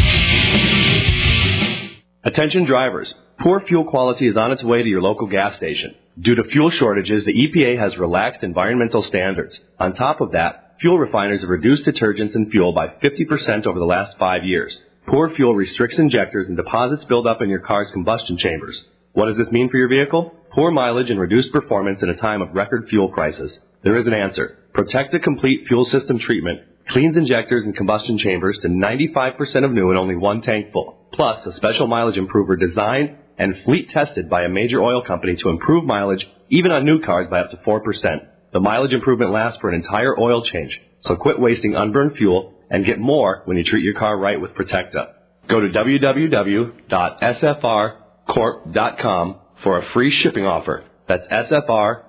Attention drivers. Poor fuel quality is on its way to your local gas station. Due to fuel shortages, the E P A has relaxed environmental standards. On top of that, fuel refiners have reduced detergents and fuel by fifty percent over the last five years. Poor fuel restricts injectors and deposits build up in your car's combustion chambers. What does this mean for your vehicle? Poor mileage and reduced performance in a time of record fuel prices. There is an answer. Protect the Complete Fuel System Treatment cleans injectors and combustion chambers to ninety-five percent of new in only one tank full. Plus, a special mileage improver designed and fleet tested by a major oil company to improve mileage even on new cars by up to four percent. The mileage improvement lasts for an entire oil change, so quit wasting unburned fuel and get more when you treat your car right with Protecta. Go to w w w dot s f r corp dot com for a free shipping offer. That's S F R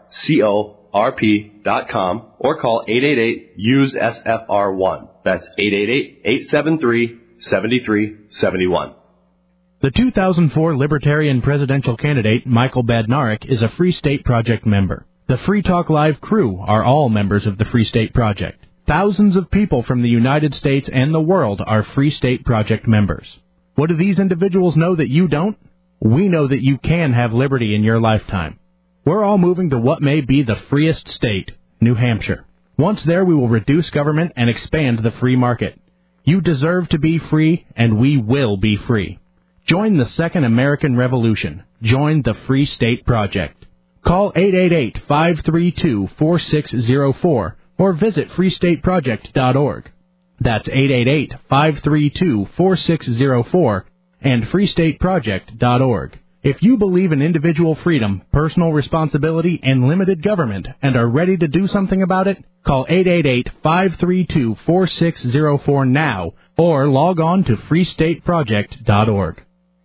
corp dot com or call eight eight eight, U S E, S F R one. That's eight eight eight, eight seven three, seven three seven one. The two thousand four Libertarian presidential candidate, Michael Badnarik, is a Free State Project member. The Free Talk Live crew are all members of the Free State Project. Thousands of people from the United States and the world are Free State Project members. What do these individuals know that you don't? We know that you can have liberty in your lifetime. We're all moving to what may be the freest state, New Hampshire. Once there, we will reduce government and expand the free market. You deserve to be free, and we will be free. Join the Second American Revolution. Join the Free State Project. Call eight eight eight, five three two, four six zero four or visit free state project dot org. That's eight eight eight, five three two, four six zero four and free state project dot org. If you believe in individual freedom, personal responsibility, and limited government and are ready to do something about it, call eight eight eight, five three two, four six zero four now or log on to free state project dot org.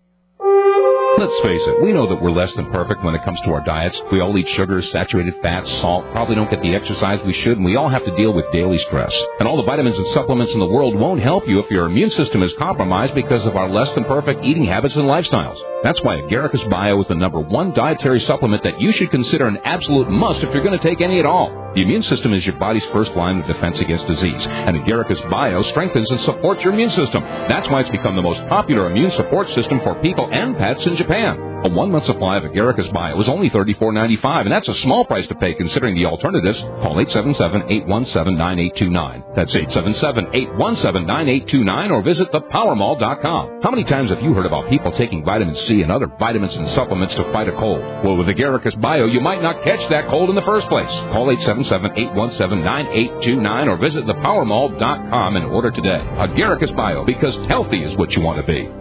Let's face it, we know that we're less than perfect when it comes to our diets. We all eat sugar, saturated fats, salt, probably don't get the exercise we should, and we all have to deal with daily stress. And all the vitamins and supplements in the world won't help you if your immune system is compromised because of our less than perfect eating habits and lifestyles. That's why Agaricus Bio is the number one dietary supplement that you should consider an absolute must if you're going to take any at all. The immune system is your body's first line of defense against disease, and Agaricus Bio strengthens and supports your immune system. That's why it's become the most popular immune support system for people and pets in Japan. A one-month supply of Agaricus Bio is only thirty-four ninety-five, and that's a small price to pay considering the alternatives. Call eight seven seven, eight one seven, nine eight two nine. That's eight seven seven, eight one seven, nine eight two nine, or visit the power mall dot com. How many times have you heard about people taking vitamin C and other vitamins and supplements to fight a cold? Well, with Agaricus Bio, you might not catch that cold in the first place. Call eight seven seven, eight one seven, nine eight two nine or visit the power mall dot com and order today. Agaricus Bio, because healthy is what you want to be.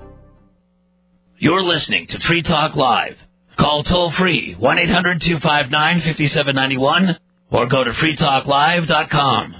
You're listening to Free Talk Live. Call toll-free one eight hundred, two five nine, five seven nine one or go to free talk live dot com.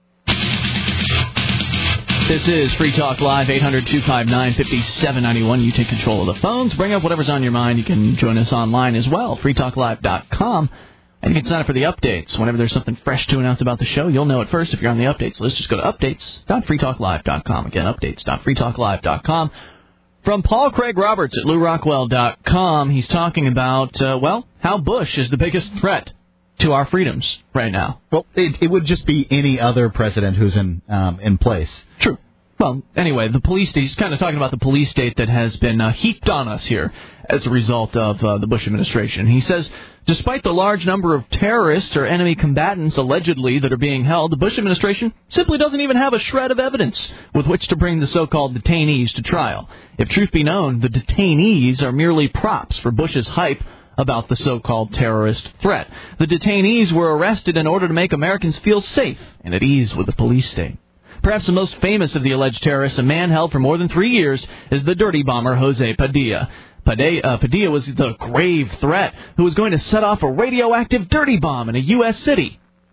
This is Free Talk Live, eight hundred, two five nine, five seven nine one. You take control of the phones. Bring up whatever's on your mind. You can join us online as well, free talk live dot com. And you can sign up for the updates. Whenever there's something fresh to announce about the show, you'll know it first if you're on the updates list. Just go to updates dot free talk live dot com. Again, updates dot free talk live dot com. From Paul Craig Roberts at lew rockwell dot com, he's talking about, uh, well, how Bush is the biggest threat to our freedoms right now. Well, it, it would just be any other president who's in um, in place. True. Well, anyway, the police state, he's kind of talking about the police state that has been uh, heaped on us here as a result of uh, the Bush administration. He says, despite the large number of terrorists or enemy combatants allegedly that are being held, the Bush administration simply doesn't even have a shred of evidence with which to bring the so-called detainees to trial. If truth be known, the detainees are merely props for Bush's hype about the so-called terrorist threat. The detainees were arrested in order to make Americans feel safe and at ease with the police state. Perhaps the most famous of the alleged terrorists, a man held for more than three years, is the dirty bomber Jose Padilla. Padilla, Padilla was the grave threat who was going to set off a radioactive dirty bomb in a U S city.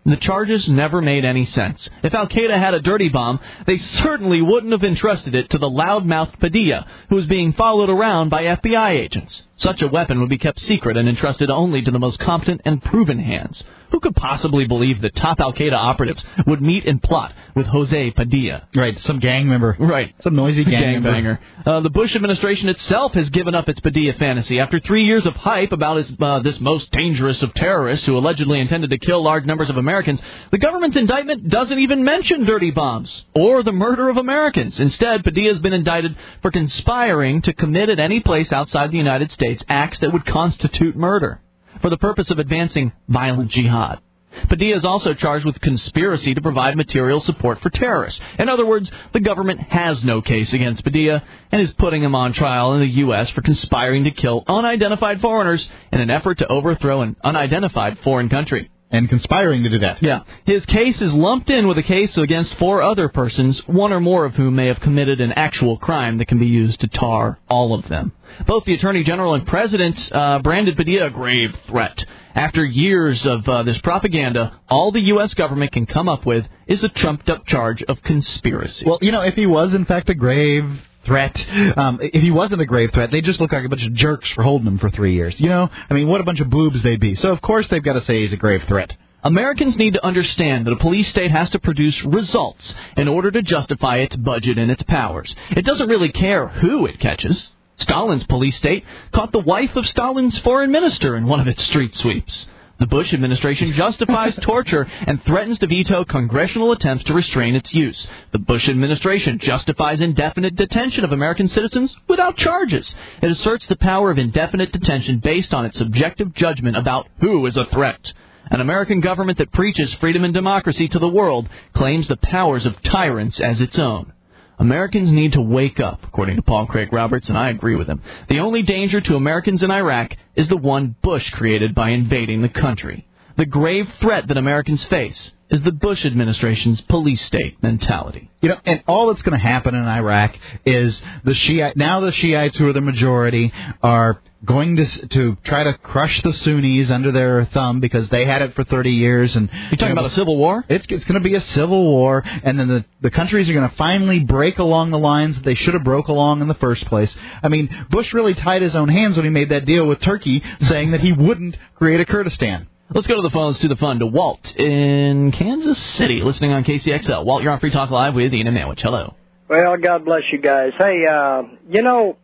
The charges never made any sense. If Al-Qaeda had a dirty bomb, they certainly wouldn't have entrusted it to the loudmouthed Padilla, who was being followed around by F B I agents. Such a weapon would be kept secret and entrusted only to the most competent and proven hands. Who could possibly believe that top Al-Qaeda operatives would meet and plot with Jose Padilla? Right, some gang member. Right. Some noisy gang Gangbanger. Uh, the Bush administration itself has given up its Padilla fantasy. After three years of hype about his, uh, this most dangerous of terrorists who allegedly intended to kill large numbers of Americans, the government's indictment doesn't even mention dirty bombs or the murder of Americans. Instead, Padilla has been indicted for conspiring to commit at any place outside the United States acts that would constitute murder for the purpose of advancing violent jihad. Padilla is also charged with conspiracy to provide material support for terrorists. In other words, the government has no case against Padilla and is putting him on trial in the U S for conspiring to kill unidentified foreigners in an effort to overthrow an unidentified foreign country. And conspiring to do that. Yeah. His case is lumped in with a case against four other persons, one or more of whom may have committed an actual crime that can be used to tar all of them. Both the Attorney General and President uh, branded Padilla a grave threat. After years of uh, this propaganda, all the U S government can come up with is a trumped-up charge of conspiracy. Well, you know, if he was, in fact, a grave threat, um, if he wasn't a grave threat, they'd just look like a bunch of jerks for holding him for three years. You know? I mean, what a bunch of boobs they'd be. So, of course, they've got to say he's a grave threat. Americans need to understand that a police state has to produce results in order to justify its budget and its powers. It doesn't really care who it catches. Stalin's police state caught the wife of Stalin's foreign minister in one of its street sweeps. The Bush administration justifies torture and threatens to veto congressional attempts to restrain its use. The Bush administration justifies indefinite detention of American citizens without charges. It asserts the power of indefinite detention based on its subjective judgment about who is a threat. An American government that preaches freedom and democracy to the world claims the powers of tyrants as its own. Americans need to wake up, according to Paul Craig Roberts, and I agree with him. The only danger to Americans in Iraq is the one Bush created by invading the country. The grave threat that Americans face is the Bush administration's police state mentality. You know, and all that's going to happen in Iraq is the Shiite, now the Shiites, who are the majority, are going to to try to crush the Sunnis under their thumb because they had it for thirty years. And you're talking you know, about a civil war? It's it's going to be a civil war, and then the the countries are going to finally break along the lines that they should have broke along in the first place. I mean, Bush really tied his own hands when he made that deal with Turkey, saying that he wouldn't create a Kurdistan. Let's go to the phones to the fun to Walt in Kansas City, listening on K C X L. Walt, you're on Free Talk Live with Ian and Manwich. Hello. Well, God bless you guys. Hey, uh, you know,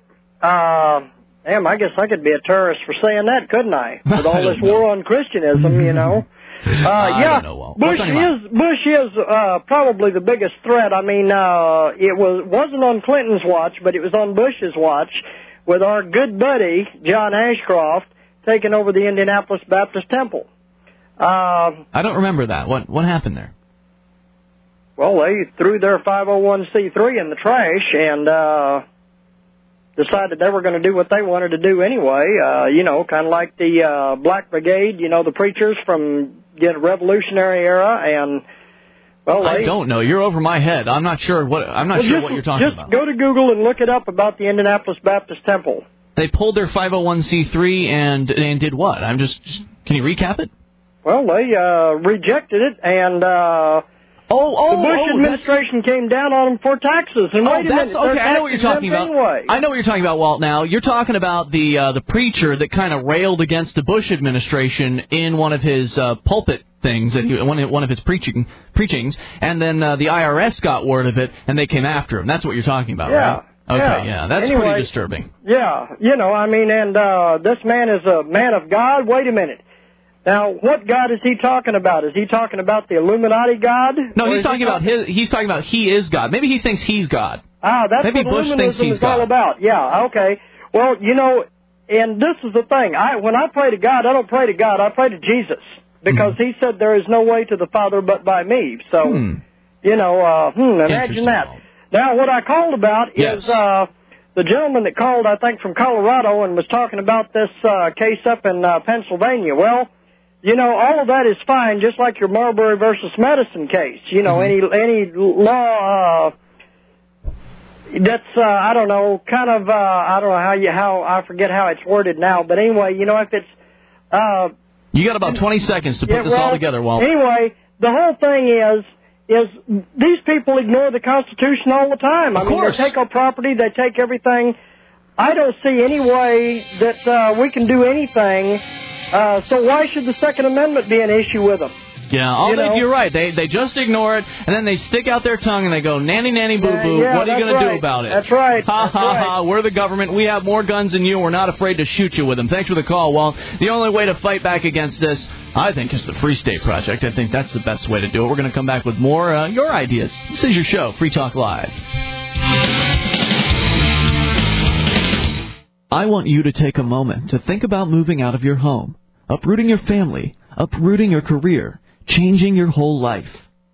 uh, damn, I guess I could be a terrorist for saying that, couldn't I? With all this know. war on Christianism, you know. Uh, I yeah, don't know, Walt. Bush is Bush is uh, probably the biggest threat. I mean, uh, it was wasn't on Clinton's watch, but it was on Bush's watch, with our good buddy John Ashcroft taking over the Indianapolis Baptist Temple. Uh, I don't remember that. What what happened there? Well, they threw their five oh one c three in the trash and uh, decided they were going to do what they wanted to do anyway. Uh, you know, kind of like the uh, Black Brigade, you know, the preachers from the Revolutionary era. And well, I they, don't know. You're over my head. I'm not sure what I'm not well, sure just, what you're talking just about. Just go to Google and look it up about the Indianapolis Baptist Temple. They pulled their five oh one c three and and did what? I'm just, just can you recap it? Well, they uh, rejected it, and uh, oh, oh, the Bush oh, administration came down on them for taxes. And oh, wait a that's minute, okay. I know what you're talking about. Anyway. I know what you're talking about, Walt. Now you're talking about the uh, the preacher that kind of railed against the Bush administration in one of his uh, pulpit things, that he, one of, one of his preaching preachings, and then uh, the I R S got word of it, and they came after him. That's what you're talking about, yeah. right? Okay, yeah, yeah that's anyway, pretty disturbing. Yeah, you know, I mean, and uh, this man is a man of God. Wait a minute. Now, what God is he talking about? Is he talking about the Illuminati God? No, he's talking he about his. He's talking about he is God. Maybe he thinks he's God. Ah, that's Maybe what Bush thinks he's is God. all about. Yeah, okay. Well, you know, and this is the thing. I when I pray to God, I don't pray to God. I pray to Jesus because mm. he said there is no way to the Father but by me. So, hmm. you know, uh, hmm, imagine that. Now, what I called about yes. is uh, the gentleman that called, I think, from Colorado and was talking about this uh, case up in uh, Pennsylvania. Well, you know, all of that is fine, just like your Marbury versus Medicine case. You know, mm-hmm. any any law uh, that's uh, I don't know, kind of uh, I don't know how you how I forget how it's worded now, but anyway, you know, if it's uh, you got about twenty seconds to put yeah, this well, all together, Walt. Anyway, the whole thing is, is these people ignore the Constitution all the time. I Of mean, course. they take our property, they take everything. I don't see any way that uh, we can do anything. Uh, so why should the Second Amendment be an issue with them? Yeah, all You they, know? you're right. They they just ignore it, and then they stick out their tongue and they go, nanny, nanny, boo, Yeah, boo. yeah, What are you that's going to right. do about it? That's right. Ha, That's ha, right. ha. We're the government. We have more guns than you. We're not afraid to shoot you with them. Thanks for the call, Walt. The only way to fight back against this, I think, is the Free State Project. I think that's the best way to do it. We're going to come back with more uh, your ideas. This is your show, Free Talk Live. I want you to take a moment to think about moving out of your home, uprooting your family, uprooting your career, changing your whole life.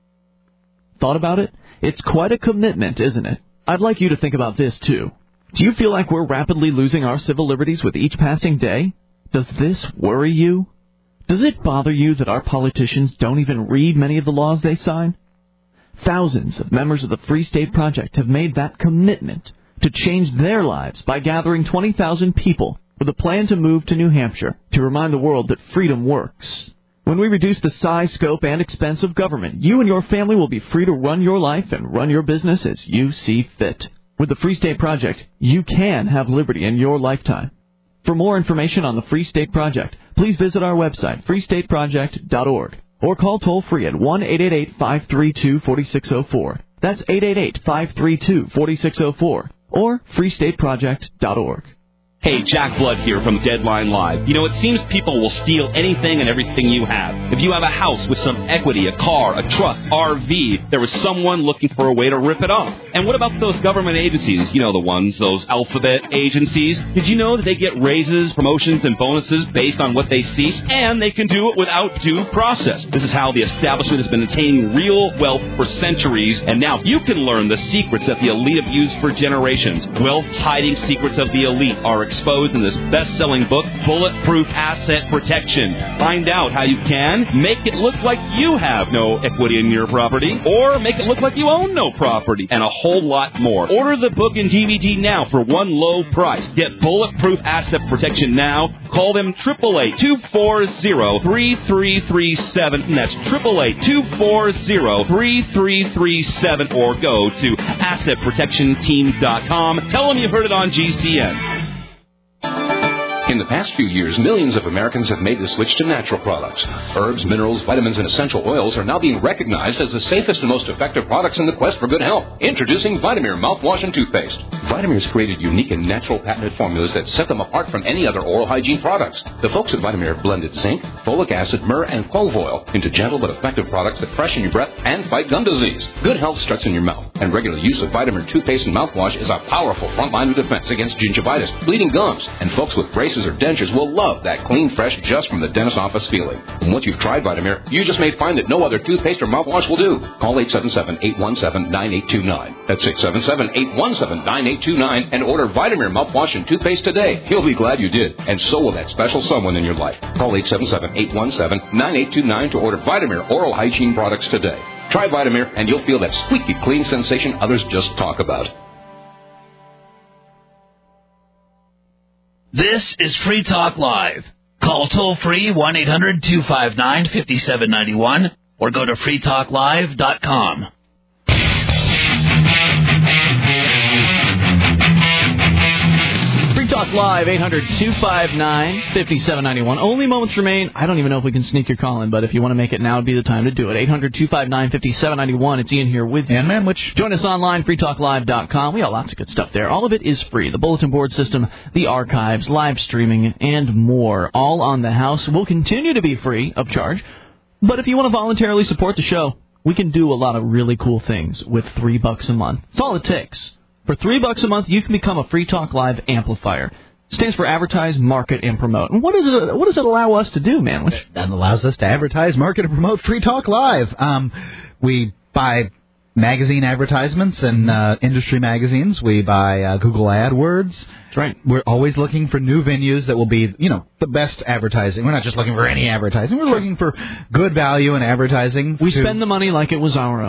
Thought about it? It's quite a commitment, isn't it? I'd like you to think about this, too. Do you feel like we're rapidly losing our civil liberties with each passing day? Does this worry you? Does it bother you that our politicians don't even read many of the laws they sign? Thousands of members of the Free State Project have made that commitment to change their lives by gathering twenty thousand people with a plan to move to New Hampshire to remind the world that freedom works. When we reduce the size, scope, and expense of government, you and your family will be free to run your life and run your business as you see fit. With the Free State Project, you can have liberty in your lifetime. For more information on the Free State Project, please visit our website, free state project dot org, or call toll-free at one eight eight eight, five three two, four six zero four. That's eight eight eight, five three two, four six zero four, or free state project dot org. Hey, Jack Blood here from Deadline Live. You know, it seems people will steal anything and everything you have. If you have a house with some equity, a car, a truck, R V, there was someone looking for a way to rip it off. And what about those government agencies? You know, the ones, those alphabet agencies. Did you know that they get raises, promotions, and bonuses based on what they cease? And they can do it without due process. This is how the establishment has been attaining real wealth for centuries. And now you can learn the secrets that the elite have used for generations. Wealth-hiding secrets of the elite are exposed in this best-selling book, Bulletproof Asset Protection. Find out how you can make it look like you have no equity in your property, or make it look like you own no property, and a whole lot more. Order the book and D V D now for one low price. Get Bulletproof Asset Protection now. Call them eight eight eight, two four zero, three three three seven, and that's eight eight eight, two four zero, three three three seven, or go to asset protection team dot com. Tell them you heard it on G C N. In the past few years, millions of Americans have made the switch to natural products. Herbs, minerals, vitamins, and essential oils are now being recognized as the safest and most effective products in the quest for good health. Introducing Vitamir mouthwash and toothpaste. Vitamir's created unique and natural patented formulas that set them apart from any other oral hygiene products. The folks at Vitamir blended zinc, folic acid, myrrh, and clove oil into gentle but effective products that freshen your breath and fight gum disease. Good health starts in your mouth, and regular use of Vitamir toothpaste and mouthwash is a powerful front line of defense against gingivitis, bleeding gums, and folks with braces or dentures will love that clean, fresh, just from the dentist's office feeling. And once you've tried Vitamir, you just may find that no other toothpaste or mouthwash will do. Call eight seven seven, eight one seven, nine eight two nine. That's eight seven seven, eight one seven, nine eight two nine and order Vitamir mouthwash and toothpaste today. You'll be glad you did, and so will that special someone in your life. Call eight seven seven, eight one seven, nine eight two nine to order Vitamir oral hygiene products today. Try Vitamir, and you'll feel that squeaky clean sensation others just talk about. This is Free Talk Live. Call toll-free one eight hundred, two five nine, five seven nine one or go to free talk live dot com. Free Talk Live, eight hundred, two five nine, five seven nine one. Only moments remain. I don't even know if we can sneak your call in, but if you want to make it now, would be the time to do it. eight hundred, two five nine, five seven nine one. It's Ian here with you. And Manwich. Join us online, free talk live dot com. We got lots of good stuff there. All of it is free. The bulletin board system, the archives, live streaming, and more. All on the house. Will continue to be free of charge. But if you want to voluntarily support the show, we can do a lot of really cool things with three bucks a month. That's all it takes. For three bucks a month, you can become a Free Talk Live amplifier. It stands for advertise, market, and promote. And what does it, what does it allow us to do, man? That allows us to advertise, market, and promote Free Talk Live. Um, we buy magazine advertisements and uh, industry magazines. We buy uh, Google AdWords. That's right. We're always looking for new venues that will be, you know, the best advertising. We're not just looking for any advertising. We're looking for good value in advertising. We spend the money like it was our own.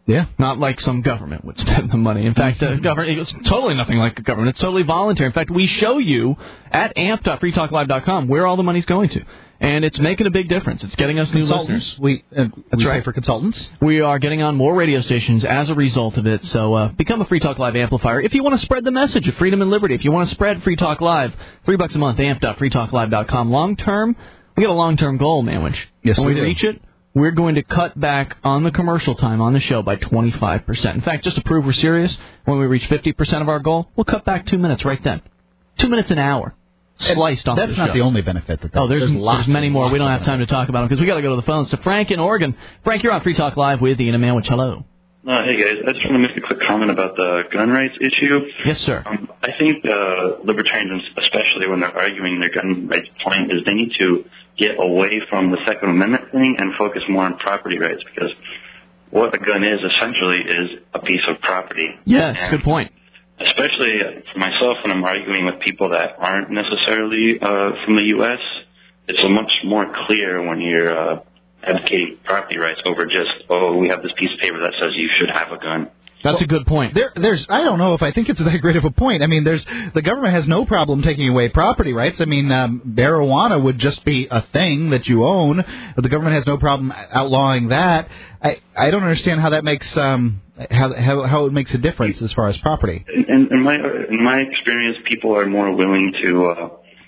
Yeah. Not like some government would spend the money. In fact, uh, government, it's totally nothing like a government. It's totally voluntary. In fact, we show you at amp dot free talk live dot com where all the money's going to. And it's making a big difference. It's getting us new listeners. We, uh, That's we right. pay for consultants. We are getting on more radio stations as a result of it. So uh, become a Free Talk Live amplifier. If you want to spread the message of freedom and liberty, if you want to spread Free Talk Live, three bucks a month, amp dot free talk live dot com. Long term, we got a long term goal, Manwich. Yes, when we we do. reach it, we're going to cut back on the commercial time on the show by twenty-five percent. In fact, just to prove we're serious, when we reach fifty percent of our goal, we'll cut back two minutes right then. Two minutes an hour. Sliced off That's the not show. the only benefit. That oh, there's, there's, lots there's many and more. lots We don't of have time to talk about them because we got to go to the phones. So Frank in Oregon. Frank, you're on Free Talk Live with Ian and Manwich. Hello. Uh, hey guys, I just want to make a quick comment about the gun rights issue. Yes, sir. Um, I think uh, libertarians, especially when they're arguing their gun rights point, is they need to get away from the Second Amendment thing and focus more on property rights, because what a gun is essentially is a piece of property. Yes, and good point. Especially for myself, when I'm arguing with people that aren't necessarily uh, from the U S, it's a much more clear when you're uh, advocating property rights over just, oh, we have this piece of paper that says you should have a gun. That's well, a good point. There, there's, I don't know if I think it's that great of a point. I mean, there's the government has no problem taking away property rights. I mean, um, marijuana would just be a thing that you own. The government has no problem outlawing that. I, I don't understand how that makes um, how, how how it makes a difference as far as property. In, in my in my experience, people are more willing to uh,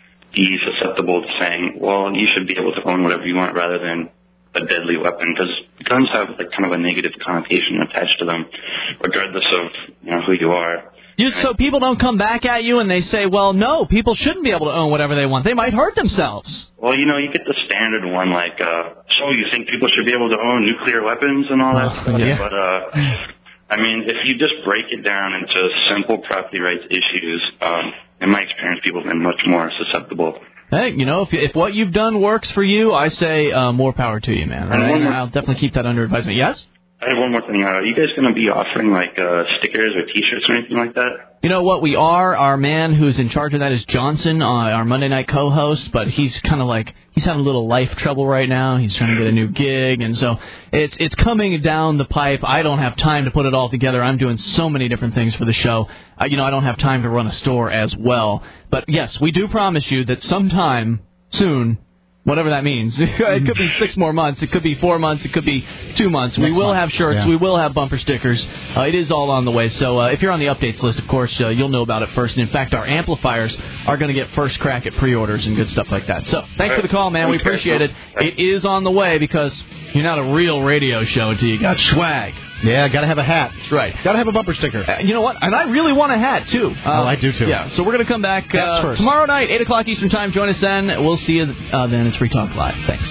be susceptible to saying, well, you should be able to own whatever you want, rather than a deadly weapon, because guns have like kind of a negative connotation attached to them, regardless of you know who you are. Just so people don't come back at you and they say, well, no, people shouldn't be able to own whatever they want. They might hurt themselves. Well, you know, you get the standard one like, uh, so you think people should be able to own nuclear weapons and all that Oh, stuff, yeah. but uh, I mean, if you just break it down into simple property rights issues, um, in my experience, people have been much more susceptible. Hey, you know, if if what you've done works for you, I say uh, more power to you, man. And Right? one more- I'll definitely keep that under advisement. Yes? I have one more thing. Uh, are you guys going to be offering like uh, stickers or T-shirts or anything like that? You know what, we are. Our man who's in charge of that is Johnson, uh, our Monday night co-host, but he's kind of like, he's having a little life trouble right now. He's trying to get a new gig, and so it's it's coming down the pipe. I don't have time to put it all together. I'm doing so many different things for the show. Uh, you know, I don't have time to run a store as well. But yes, we do promise you that sometime soon, whatever that means. It could be six more months. It could be four months. It could be two months. We Next will month. have shirts. Yeah. We will have bumper stickers. Uh, it is all on the way. So uh, if you're on the updates list, of course, uh, you'll know about it first. And in fact, our amplifiers are going to get first crack at pre-orders and good stuff like that. So thanks for the call, man. We appreciate it. It is on the way because you're not a real radio show until you got swag. Yeah, got to have a hat. That's right. Got to have a bumper sticker. Uh, you know what? And I really want a hat, too. Uh, Oh, I do, too. Yeah, so we're going to come back Hats uh, first. tomorrow night, eight o'clock Eastern Time. Join us then. We'll see you uh, then. It's Free Talk Live. Thanks.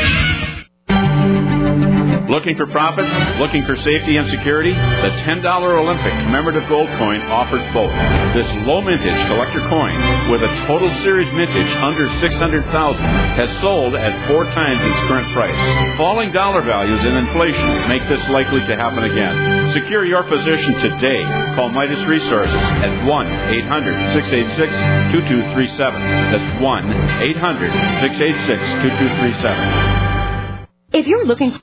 Looking for profits? Looking for safety and security? The ten dollar Olympic commemorative gold coin offers both. This low mintage collector coin, with a total series mintage under six hundred thousand dollars, has sold at four times its current price. Falling dollar values and inflation make this likely to happen again. Secure your position today. Call Midas Resources at one eight hundred six eight six two two three seven. That's one eight hundred six eight six two two three seven. If you're looking